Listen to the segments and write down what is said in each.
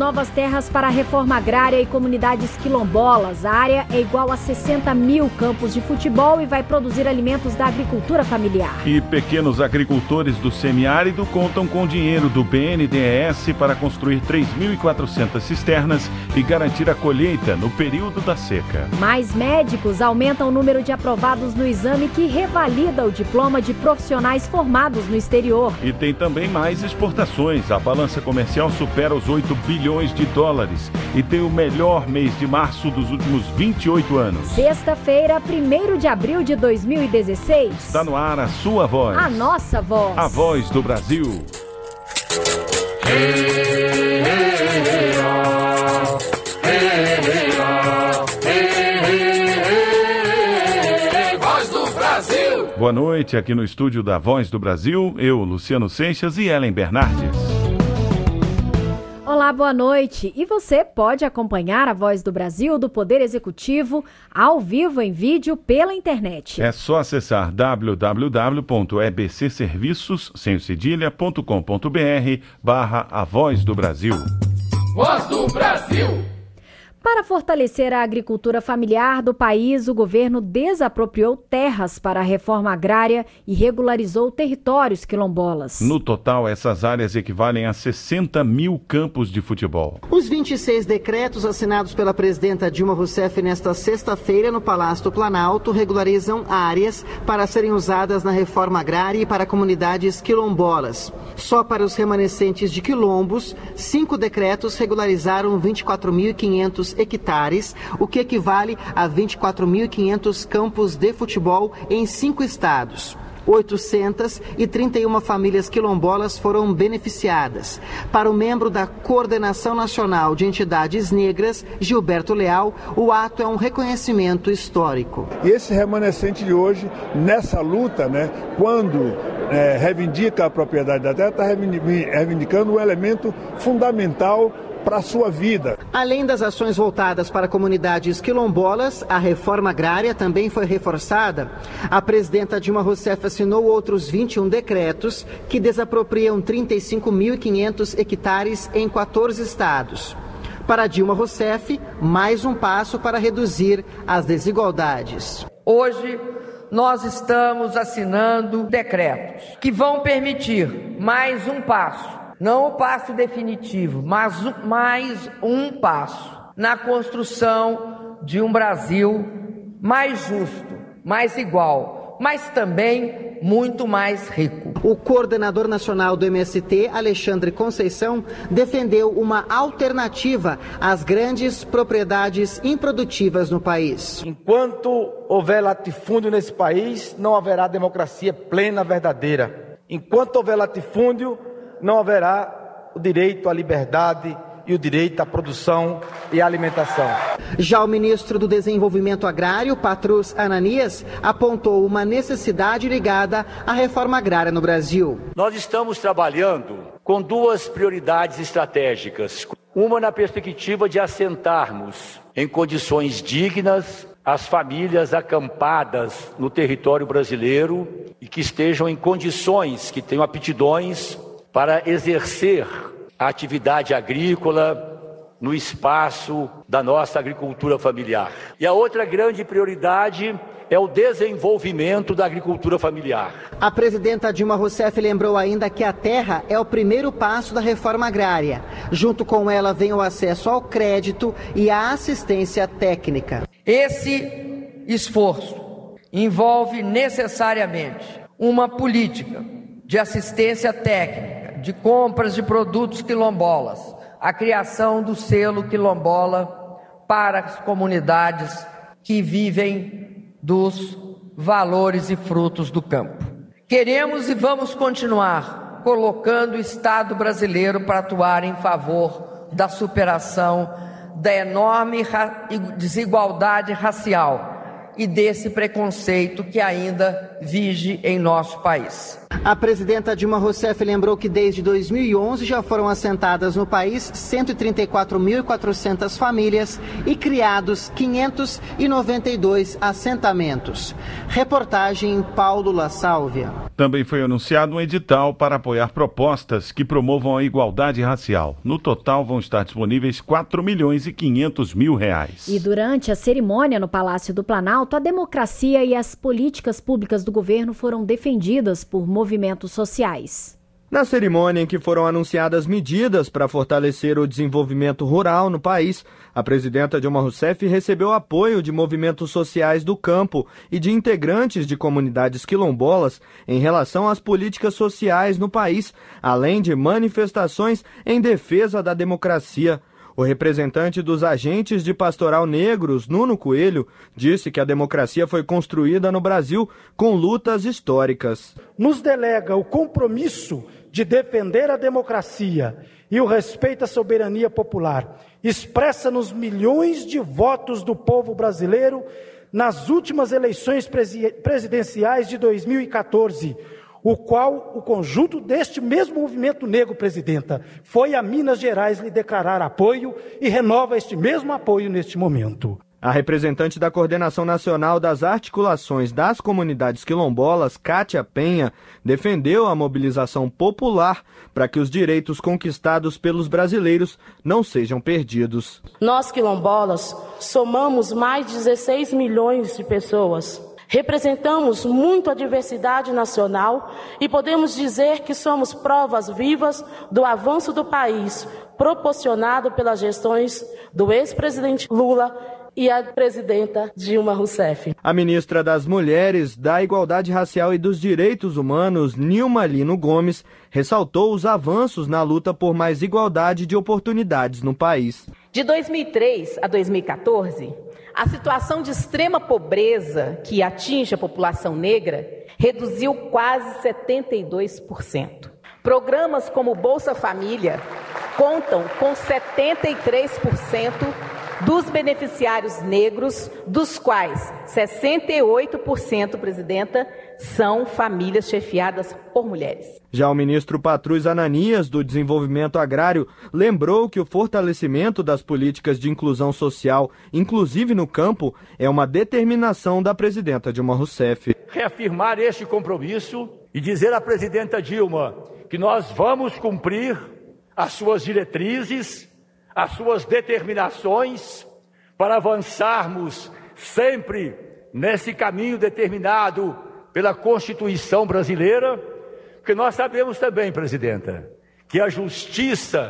novas terras para a reforma agrária e comunidades quilombolas. A área é igual a 60 mil campos de futebol e vai produzir alimentos da agricultura familiar. E pequenos agricultores do semiárido contam com dinheiro do BNDES para construir 3.400 cisternas e garantir a colheita no período da seca. Mais médicos aumentam o número de aprovados no exame que revalida o diploma de profissionais formados no exterior. E tem também mais exportações. A balança comercial supera os 8 bilhões de dólares e tem o melhor mês de março dos últimos 28 anos. Sexta-feira, 1º de abril de 2016. Está no ar a sua voz. A nossa voz. A voz do Brasil. Voz do Brasil. Boa noite, aqui no estúdio da Voz do Brasil, eu, Luciano Seixas e Ellen Bernardes. Olá, boa noite. E você pode acompanhar a Voz do Brasil do Poder Executivo ao vivo em vídeo pela internet. É só acessar www.ebcserviços.com.br/A Voz do Brasil. Voz do Brasil. Para fortalecer a agricultura familiar do país, o governo desapropriou terras para a reforma agrária e regularizou territórios quilombolas. No total, essas áreas equivalem a 60 mil campos de futebol. Os 26 decretos assinados pela presidenta Dilma Rousseff nesta sexta-feira no Palácio do Planalto regularizam áreas para serem usadas na reforma agrária e para comunidades quilombolas. Só para os remanescentes de quilombos, 5 decretos regularizaram 24.500 hectares, o que equivale a 24.500 campos de futebol em 5 estados. 831 famílias quilombolas foram beneficiadas. Para o membro da Coordenação Nacional de Entidades Negras, Gilberto Leal, o ato é um reconhecimento histórico. E esse remanescente de hoje, nessa luta, quando reivindica a propriedade da terra, está reivindicando um elemento fundamental para a sua vida. Além das ações voltadas para comunidades quilombolas, a reforma agrária também foi reforçada. A presidenta Dilma Rousseff assinou outros 21 decretos que desapropriam 35.500 hectares em 14 estados. Para Dilma Rousseff, mais um passo para reduzir as desigualdades. Hoje, nós estamos assinando decretos que vão permitir mais um passo. Não o passo definitivo, mas mais um passo na construção de um Brasil mais justo, mais igual, mas também muito mais rico. O coordenador nacional do MST, Alexandre Conceição, defendeu uma alternativa às grandes propriedades improdutivas no país. Enquanto houver latifúndio nesse país, não haverá democracia plena, verdadeira. Enquanto houver latifúndio, não haverá o direito à liberdade e o direito à produção e à alimentação. Já o ministro do Desenvolvimento Agrário, Patrus Ananias, apontou uma necessidade ligada à reforma agrária no Brasil. Nós estamos trabalhando com 2 prioridades estratégicas. Uma na perspectiva de assentarmos em condições dignas as famílias acampadas no território brasileiro e que estejam em condições, que tenham aptidões para exercer a atividade agrícola no espaço da nossa agricultura familiar. E a outra grande prioridade é o desenvolvimento da agricultura familiar. A presidenta Dilma Rousseff lembrou ainda que a terra é o primeiro passo da reforma agrária. Junto com ela vem o acesso ao crédito e à assistência técnica. Esse esforço envolve necessariamente uma política de assistência técnica, de compras de produtos quilombolas, a criação do selo quilombola para as comunidades que vivem dos valores e frutos do campo. Queremos e vamos continuar colocando o Estado brasileiro para atuar em favor da superação da enorme desigualdade racial e desse preconceito que ainda vige em nosso país. A presidenta Dilma Rousseff lembrou que desde 2011 já foram assentadas no país 134.400 famílias e criados 592 assentamentos. Reportagem Paulo La Sálvia. Também foi anunciado um edital para apoiar propostas que promovam a igualdade racial. No total vão estar disponíveis R$4.500.000. E durante a cerimônia no Palácio do Planalto, a democracia e as políticas públicas do governo foram defendidas por movimentos sociais. Na cerimônia em que foram anunciadas medidas para fortalecer o desenvolvimento rural no país, a presidenta Dilma Rousseff recebeu apoio de movimentos sociais do campo e de integrantes de comunidades quilombolas em relação às políticas sociais no país, além de manifestações em defesa da democracia. O representante dos agentes de pastoral negros, Nuno Coelho, disse que a democracia foi construída no Brasil com lutas históricas. Nos delega o compromisso de defender a democracia e o respeito à soberania popular, expressa nos milhões de votos do povo brasileiro nas últimas eleições presidenciais de 2014, o qual o conjunto deste mesmo movimento negro, presidenta, foi a Minas Gerais lhe declarar apoio e renova este mesmo apoio neste momento. A representante da Coordenação Nacional das Articulações das Comunidades Quilombolas, Kátia Penha, defendeu a mobilização popular para que os direitos conquistados pelos brasileiros não sejam perdidos. Nós, quilombolas, somamos mais de 16 milhões de pessoas. Representamos muito a diversidade nacional e podemos dizer que somos provas vivas do avanço do país, proporcionado pelas gestões do ex-presidente Lula e a presidenta Dilma Rousseff. A ministra das Mulheres, da Igualdade Racial e dos Direitos Humanos, Nilma Lino Gomes, ressaltou os avanços na luta por mais igualdade de oportunidades no país. De 2003 a 2014, a situação de extrema pobreza que atinge a população negra reduziu quase 72%. Programas como o Bolsa Família contam com 73% dos beneficiários negros, dos quais 68%, presidenta, são famílias chefiadas por mulheres. Já o ministro Patrus Ananias, do Desenvolvimento Agrário, lembrou que o fortalecimento das políticas de inclusão social, inclusive no campo, é uma determinação da presidenta Dilma Rousseff. Reafirmar este compromisso e dizer à presidenta Dilma que nós vamos cumprir as suas diretrizes, as suas determinações, para avançarmos sempre nesse caminho determinado pela Constituição brasileira, porque nós sabemos também, presidenta, que a justiça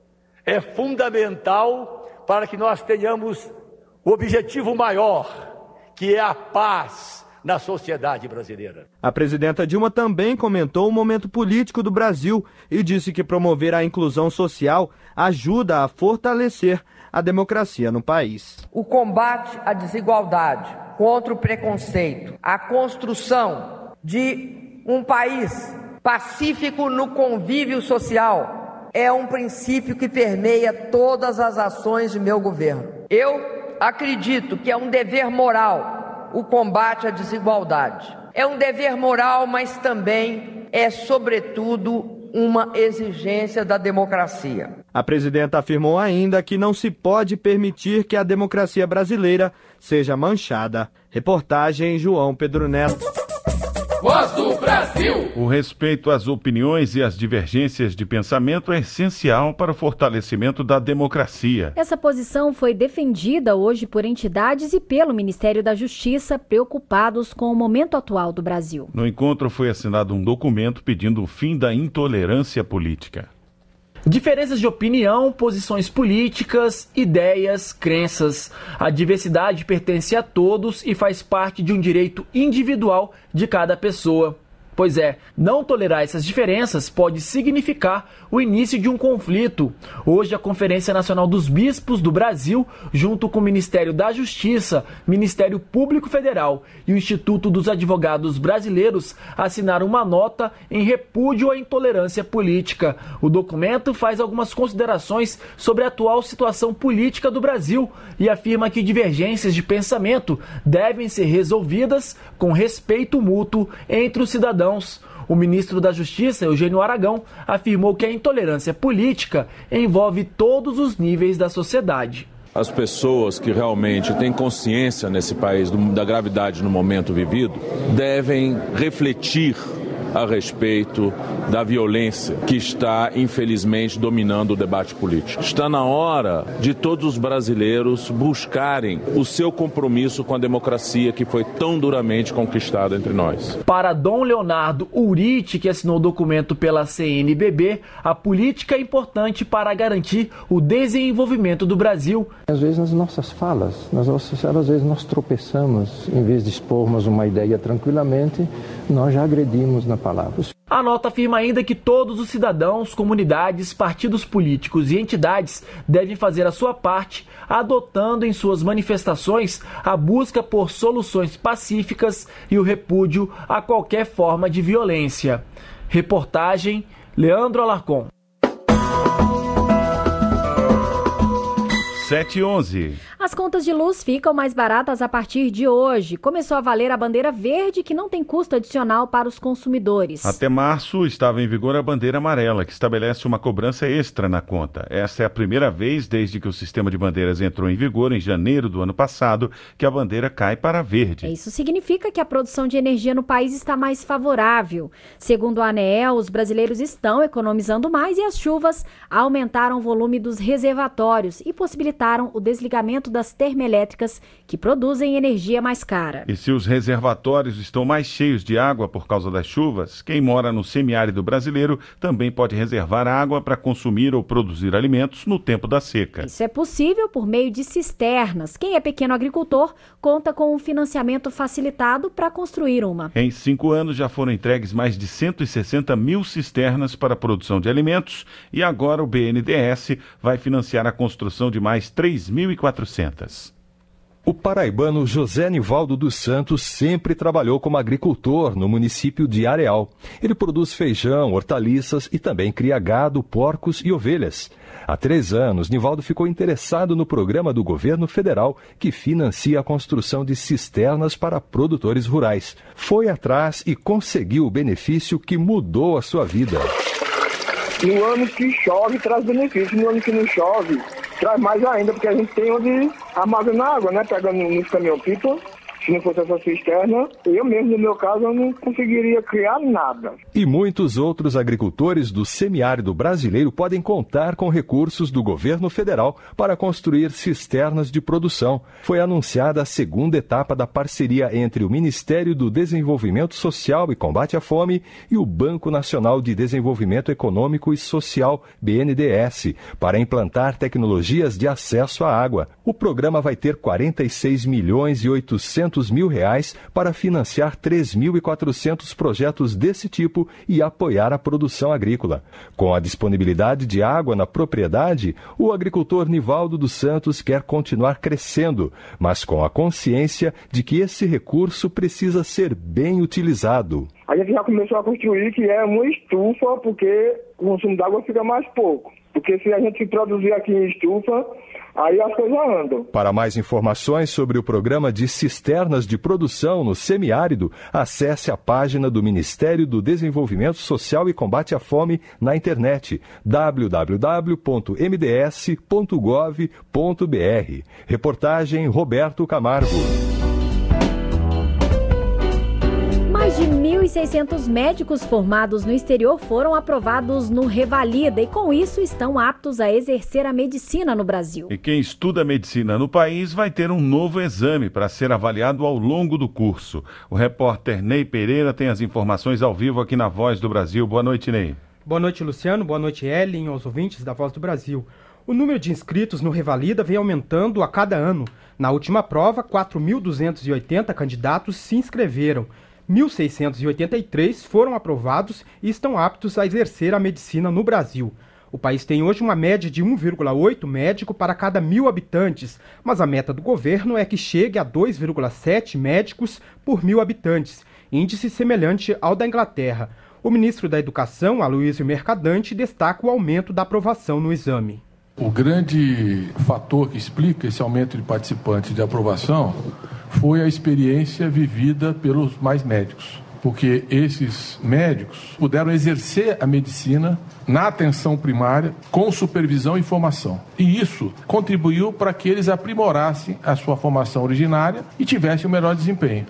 é fundamental para que nós tenhamos o objetivo maior, que é a paz na sociedade brasileira. A presidenta Dilma também comentou o momento político do Brasil e disse que promover a inclusão social ajuda a fortalecer a democracia no país. O combate à desigualdade, contra o preconceito, a construção de um país pacífico no convívio social é um princípio que permeia todas as ações de meu governo. Eu acredito que é um dever moral o combate à desigualdade. É um dever moral, mas também é, sobretudo, uma exigência da democracia. A presidenta afirmou ainda que não se pode permitir que a democracia brasileira seja manchada. Reportagem João Pedro Neto. Voz do Brasil. O respeito às opiniões e às divergências de pensamento é essencial para o fortalecimento da democracia. Essa posição foi defendida hoje por entidades e pelo Ministério da Justiça, preocupados com o momento atual do Brasil. No encontro foi assinado um documento pedindo o fim da intolerância política. Diferenças de opinião, posições políticas, ideias, crenças. A diversidade pertence a todos e faz parte de um direito individual de cada pessoa. Pois é, não tolerar essas diferenças pode significar o início de um conflito. Hoje, a Conferência Nacional dos Bispos do Brasil, junto com o Ministério da Justiça, Ministério Público Federal e o Instituto dos Advogados Brasileiros, assinaram uma nota em repúdio à intolerância política. O documento faz algumas considerações sobre a atual situação política do Brasil e afirma que divergências de pensamento devem ser resolvidas com respeito mútuo entre os cidadãos. O ministro da Justiça, Eugênio Aragão, afirmou que a intolerância política envolve todos os níveis da sociedade. As pessoas que realmente têm consciência nesse país da gravidade no momento vivido devem refletir a respeito da violência que está, infelizmente, dominando o debate político. Está na hora de todos os brasileiros buscarem o seu compromisso com a democracia que foi tão duramente conquistada entre nós. Para Dom Leonardo Uriti, que assinou o documento pela CNBB, a política é importante para garantir o desenvolvimento do Brasil. Às vezes nas nossas falas, às vezes nós tropeçamos, em vez de expormos uma ideia tranquilamente, nós já agredimos na palavra. A nota afirma ainda que todos os cidadãos, comunidades, partidos políticos e entidades devem fazer a sua parte, adotando em suas manifestações a busca por soluções pacíficas e o repúdio a qualquer forma de violência. Reportagem Leandro Alarcon. 7h11. As contas de luz ficam mais baratas a partir de hoje. Começou a valer a bandeira verde, que não tem custo adicional para os consumidores. Até março estava em vigor a bandeira amarela, que estabelece uma cobrança extra na conta. Essa é a primeira vez desde que o sistema de bandeiras entrou em vigor em janeiro do ano passado que a bandeira cai para verde. Isso significa que a produção de energia no país está mais favorável. Segundo a ANEEL, os brasileiros estão economizando mais e as chuvas aumentaram o volume dos reservatórios e possibilitaram o desligamento das termoelétricas que produzem energia mais cara. E se os reservatórios estão mais cheios de água por causa das chuvas, quem mora no semiárido brasileiro também pode reservar água para consumir ou produzir alimentos no tempo da seca. Isso é possível por meio de cisternas. Quem é pequeno agricultor conta com um financiamento facilitado para construir uma. Em 5 anos já foram entregues mais de 160 mil cisternas para a produção de alimentos e agora o BNDES vai financiar a construção de mais 3.400. O paraibano José Nivaldo dos Santos sempre trabalhou como agricultor no município de Areal. Ele produz feijão, hortaliças e também cria gado, porcos e ovelhas. Há 3 anos, Nivaldo ficou interessado no programa do governo federal que financia a construção de cisternas para produtores rurais. Foi atrás e conseguiu o benefício que mudou a sua vida. No ano que chove, traz benefício. No ano que não chove, traz mais ainda, porque a gente tem onde armazenar água, né? Pegando nos caminhão-pipa. Se não fosse essa cisterna, eu mesmo, no meu caso, eu não conseguiria criar nada. E muitos outros agricultores do semiárido brasileiro podem contar com recursos do governo federal para construir cisternas de produção. Foi anunciada a segunda etapa da parceria entre o Ministério do Desenvolvimento Social e Combate à Fome e o Banco Nacional de Desenvolvimento Econômico e Social, BNDES, para implantar tecnologias de acesso à água. O programa vai ter 46.800.000 reais para financiar 3.400 projetos desse tipo e apoiar a produção agrícola. Com a disponibilidade de água na propriedade, o agricultor Nivaldo dos Santos quer continuar crescendo, mas com a consciência de que esse recurso precisa ser bem utilizado. A gente já começou a construir que é uma estufa, porque o consumo d'água fica mais pouco. Porque se a gente produzir aqui em estufa, aí as coisas andam. Para mais informações sobre o programa de cisternas de produção no semiárido, acesse a página do Ministério do Desenvolvimento Social e Combate à Fome na internet www.mds.gov.br. Reportagem Roberto Camargo. Mais de 1.600 médicos formados no exterior foram aprovados no Revalida e, com isso, estão aptos a exercer a medicina no Brasil. E quem estuda medicina no país vai ter um novo exame para ser avaliado ao longo do curso. O repórter Ney Pereira tem as informações ao vivo aqui na Voz do Brasil. Boa noite, Ney. Boa noite, Luciano. Boa noite, Ellen, aos ouvintes da Voz do Brasil. O número de inscritos no Revalida vem aumentando a cada ano. Na última prova, 4.280 candidatos se inscreveram. 1.683 foram aprovados e estão aptos a exercer a medicina no Brasil. O país tem hoje uma média de 1,8 médico para cada 1.000 habitantes, mas a meta do governo é que chegue a 2,7 médicos por 1.000 habitantes, índice semelhante ao da Inglaterra. O ministro da Educação, Aloysio Mercadante, destaca o aumento da aprovação no exame. O grande fator que explica esse aumento de participantes de aprovação foi a experiência vivida pelos mais médicos, porque esses médicos puderam exercer a medicina na atenção primária com supervisão e formação. E isso contribuiu para que eles aprimorassem a sua formação originária e tivessem o melhor desempenho.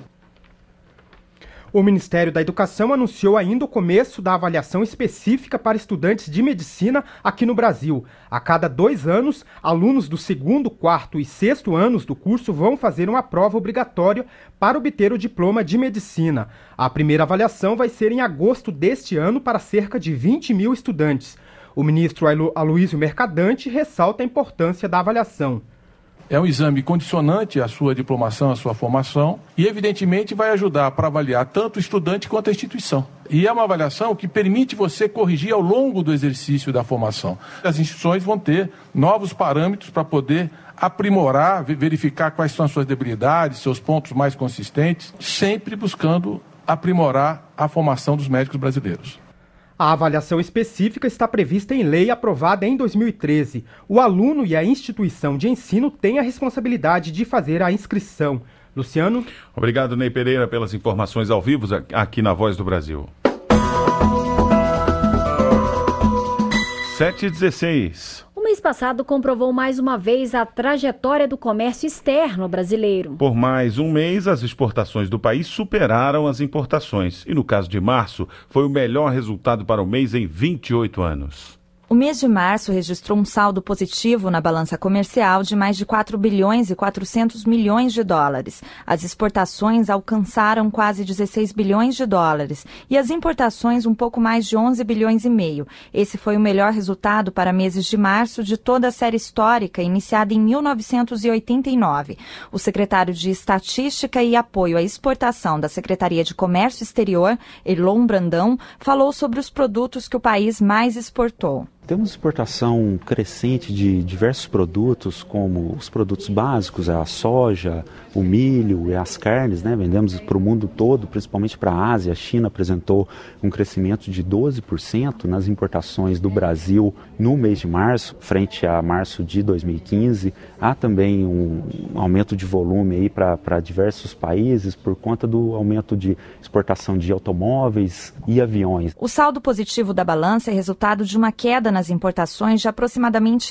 O Ministério da Educação anunciou ainda o começo da avaliação específica para estudantes de medicina aqui no Brasil. A cada 2 anos, alunos do 2º, 4º e 6º anos do curso vão fazer uma prova obrigatória para obter o diploma de medicina. A primeira avaliação vai ser em agosto deste ano para cerca de 20.000 estudantes. O ministro Aloysio Mercadante ressalta a importância da avaliação. É um exame condicionante à sua diplomação, à sua formação e, evidentemente, vai ajudar para avaliar tanto o estudante quanto a instituição. E é uma avaliação que permite você corrigir ao longo do exercício da formação. As instituições vão ter novos parâmetros para poder aprimorar, verificar quais são as suas debilidades, seus pontos mais consistentes, sempre buscando aprimorar a formação dos médicos brasileiros. A avaliação específica está prevista em lei aprovada em 2013. O aluno e a instituição de ensino têm a responsabilidade de fazer a inscrição. Luciano? Obrigado, Ney Pereira, pelas informações ao vivo aqui na Voz do Brasil. 7h16. O mês passado comprovou mais uma vez a trajetória do comércio externo brasileiro. Por mais um mês, as exportações do país superaram as importações. E no caso de março, foi o melhor resultado para o mês em 28 anos. O mês de março registrou um saldo positivo na balança comercial de mais de 4 bilhões e 400 milhões de dólares. As exportações alcançaram quase 16 bilhões de dólares e as importações um pouco mais de 11 bilhões e meio. Esse foi o melhor resultado para meses de março de toda a série histórica, iniciada em 1989. O secretário de Estatística e Apoio à Exportação da Secretaria de Comércio Exterior, Erlon Brandão, falou sobre os produtos que o país mais exportou. Temos exportação crescente de diversos produtos, como os produtos básicos, a soja, o milho e as carnes, né? Vendemos para o mundo todo, principalmente para a Ásia. A China apresentou um crescimento de 12% nas importações do Brasil no mês de março, frente a março de 2015. Há também um aumento de volume aí para diversos países por conta do aumento de exportação de automóveis e aviões. O saldo positivo da balança é resultado de uma queda nas importações de aproximadamente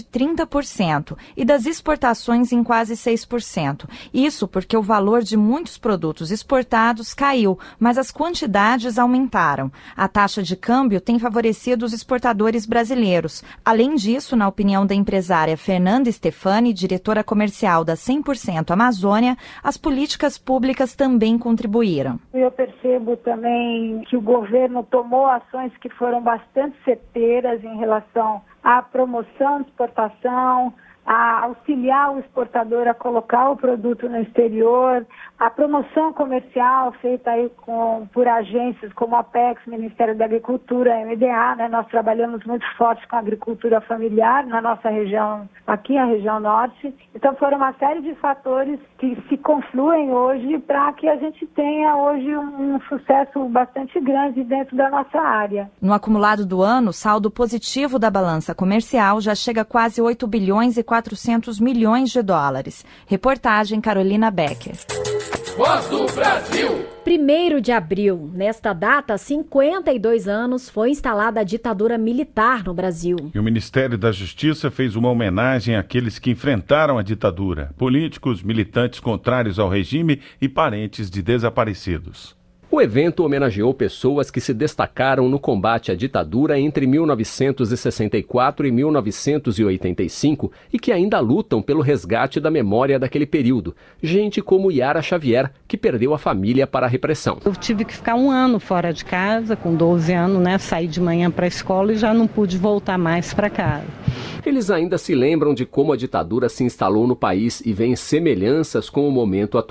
30% e das exportações em quase 6%. Isso porque o valor de muitos produtos exportados caiu, mas as quantidades aumentaram. A taxa de câmbio tem favorecido os exportadores brasileiros. Além disso, na opinião da empresária Fernanda Stefani, diretora comercial da 100% Amazônia, as políticas públicas também contribuíram. Eu percebo também que o governo tomou ações que foram bastante certeiras em relação à promoção de exportação, a auxiliar o exportador a colocar o produto no exterior, a promoção comercial feita aí por agências como a Apex, Ministério da Agricultura, a MDA, né? Nós trabalhamos muito forte com a agricultura familiar na nossa região, aqui a região norte. Então foram uma série de fatores que se confluem hoje para que a gente tenha hoje um sucesso bastante grande dentro da nossa área. No acumulado do ano, o saldo positivo da balança comercial já chega a quase 8 bilhões e 400 milhões de dólares. Reportagem Carolina Becker. Voz do Brasil. 1º de abril, nesta data, há 52 anos, foi instalada a ditadura militar no Brasil. E o Ministério da Justiça fez uma homenagem àqueles que enfrentaram a ditadura, políticos, militantes contrários ao regime e parentes de desaparecidos. O evento homenageou pessoas que se destacaram no combate à ditadura entre 1964 e 1985 e que ainda lutam pelo resgate da memória daquele período. Gente como Yara Xavier, que perdeu a família para a repressão. Eu tive que ficar 1 ano fora de casa, com 12 anos, né? Saí de manhã para a escola e já não pude voltar mais para casa. Eles ainda se lembram de como a ditadura se instalou no país e veem semelhanças com o momento atual,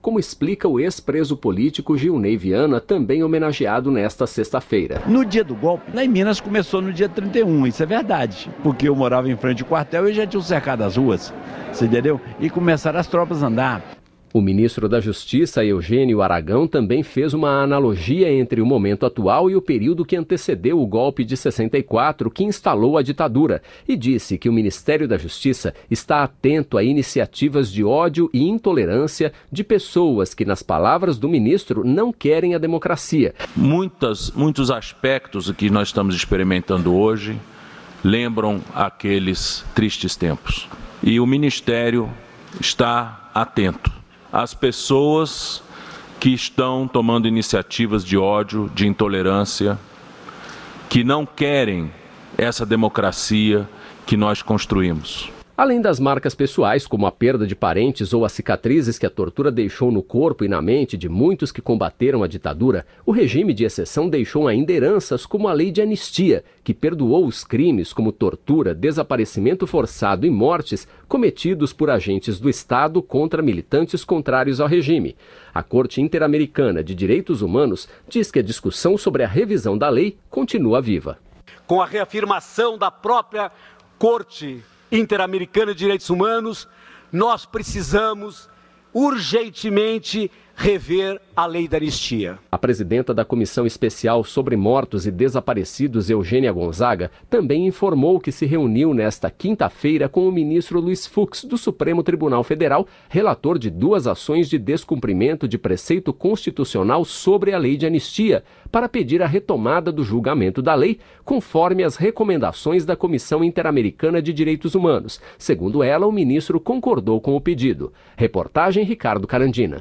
como explica o ex-preso político Gilney Viana, também homenageado nesta sexta-feira. No dia do golpe, lá em Minas começou no dia 31, isso é verdade, porque eu morava em frente ao quartel e já tinham cercado as ruas, você entendeu? E começaram as tropas a andar. O ministro da Justiça, Eugênio Aragão, também fez uma analogia entre o momento atual e o período que antecedeu o golpe de 64, que instalou a ditadura, e disse que o Ministério da Justiça está atento a iniciativas de ódio e intolerância de pessoas que, nas palavras do ministro, não querem a democracia. Muitos aspectos que nós estamos experimentando hoje lembram aqueles tristes tempos. E o Ministério está atento às pessoas que estão tomando iniciativas de ódio, de intolerância, que não querem essa democracia que nós construímos. Além das marcas pessoais, como a perda de parentes ou as cicatrizes que a tortura deixou no corpo e na mente de muitos que combateram a ditadura, o regime de exceção deixou ainda heranças como a lei de anistia, que perdoou os crimes como tortura, desaparecimento forçado e mortes cometidos por agentes do Estado contra militantes contrários ao regime. A Corte Interamericana de Direitos Humanos diz que a discussão sobre a revisão da lei continua viva. Com a reafirmação da própria Corte Interamericana de Direitos Humanos, nós precisamos urgentemente rever a lei da anistia. A presidenta da Comissão Especial sobre Mortos e Desaparecidos, Eugênia Gonzaga, também informou que se reuniu nesta quinta-feira com o ministro Luiz Fux, do Supremo Tribunal Federal, relator de 2 ações de descumprimento de preceito constitucional sobre a lei de anistia, para pedir a retomada do julgamento da lei, conforme as recomendações da Comissão Interamericana de Direitos Humanos. Segundo ela, o ministro concordou com o pedido. Reportagem Ricardo Carandina.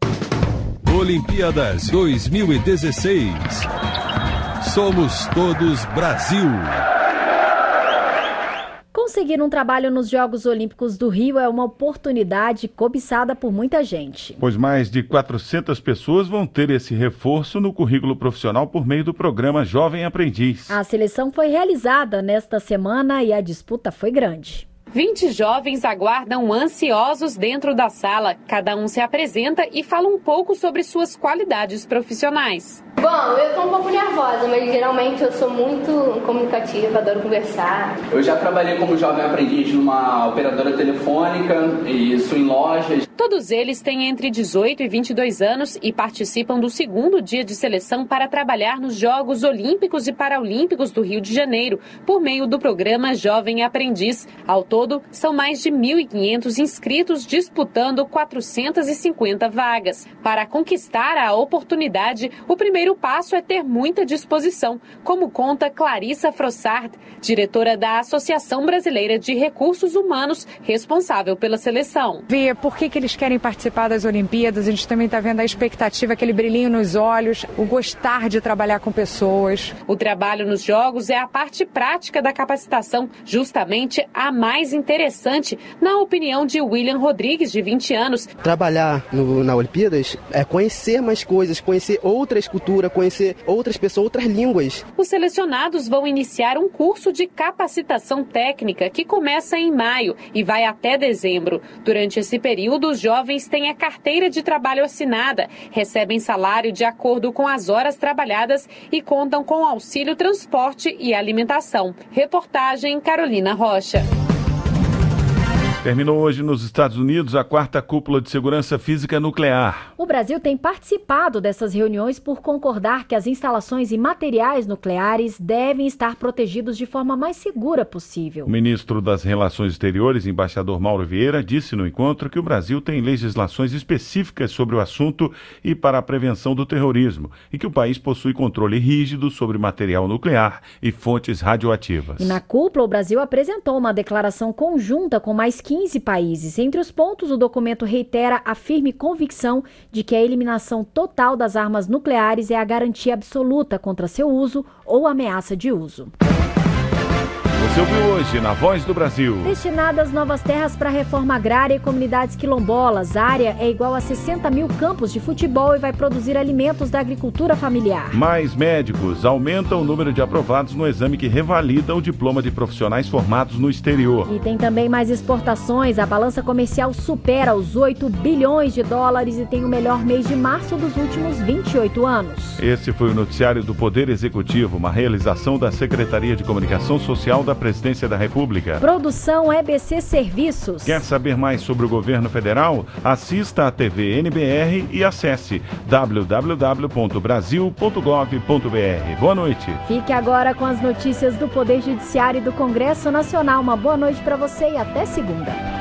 Olimpíadas 2016. Somos todos Brasil. Conseguir um trabalho nos Jogos Olímpicos do Rio é uma oportunidade cobiçada por muita gente. Pois mais de 400 pessoas vão ter esse reforço no currículo profissional por meio do programa Jovem Aprendiz. A seleção foi realizada nesta semana e a disputa foi grande. 20 jovens aguardam ansiosos dentro da sala. Cada um se apresenta e fala um pouco sobre suas qualidades profissionais. Bom, eu tô um pouco nervosa, mas geralmente eu sou muito comunicativa, adoro conversar. Eu já trabalhei como jovem aprendiz numa operadora telefônica e isso em lojas. Todos eles têm entre 18 e 22 anos e participam do 2º dia de seleção para trabalhar nos Jogos Olímpicos e Paralímpicos do Rio de Janeiro, por meio do programa Jovem Aprendiz. Ao todo, são mais de 1.500 inscritos disputando 450 vagas. Para conquistar a oportunidade, o primeiro passo é ter muita disposição, como conta Clarissa Frossard, diretora da Associação Brasileira de Recursos Humanos, responsável pela seleção. Ver por que eles querem participar das Olimpíadas, a gente também está vendo a expectativa, aquele brilhinho nos olhos, o gostar de trabalhar com pessoas. O trabalho nos Jogos é a parte prática da capacitação, justamente a mais interessante, na opinião de William Rodrigues, de 20 anos. Trabalhar na Olimpíadas é conhecer mais coisas, conhecer outras culturas, conhecer outras pessoas, outras línguas. Os selecionados vão iniciar um curso de capacitação técnica que começa em maio e vai até dezembro. Durante esse período, os jovens têm a carteira de trabalho assinada, recebem salário de acordo com as horas trabalhadas e contam com auxílio transporte e alimentação. Reportagem Carolina Rocha. Terminou hoje nos Estados Unidos a 4ª Cúpula de Segurança Física Nuclear. O Brasil tem participado dessas reuniões por concordar que as instalações e materiais nucleares devem estar protegidos de forma mais segura possível. O ministro das Relações Exteriores, embaixador Mauro Vieira, disse no encontro que o Brasil tem legislações específicas sobre o assunto e para a prevenção do terrorismo e que o país possui controle rígido sobre material nuclear e fontes radioativas. E na cúpula, o Brasil apresentou uma declaração conjunta com mais 15 países. Entre os pontos, o documento reitera a firme convicção de que a eliminação total das armas nucleares é a garantia absoluta contra seu uso ou ameaça de uso. Você ouviu hoje na Voz do Brasil. Destinadas novas terras para reforma agrária e comunidades quilombolas. A área é igual a 60 mil campos de futebol e vai produzir alimentos da agricultura familiar. Mais médicos. Aumenta o número de aprovados no exame que revalida o diploma de profissionais formados no exterior. E tem também mais exportações. A balança comercial supera os 8 bilhões de dólares e tem o melhor mês de março dos últimos 28 anos. Esse foi o noticiário do Poder Executivo, uma realização da Secretaria de Comunicação Social da Presidência da República. Produção EBC Serviços. Quer saber mais sobre o governo federal? Assista à TV NBR e acesse www.brasil.gov.br. Boa noite. Fique agora com as notícias do Poder Judiciário e do Congresso Nacional. Uma boa noite para você e até segunda.